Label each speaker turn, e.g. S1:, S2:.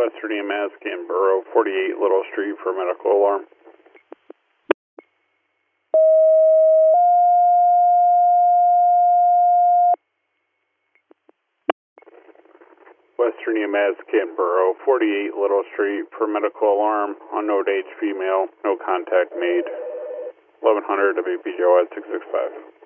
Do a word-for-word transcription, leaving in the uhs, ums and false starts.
S1: Western E M S, Canton Borough, forty-eight Little Street for medical alarm. Western E M S, Canton Borough, forty-eight Little Street for medical alarm, unknown age female, no contact made, eleven hundred W P G O S six six five.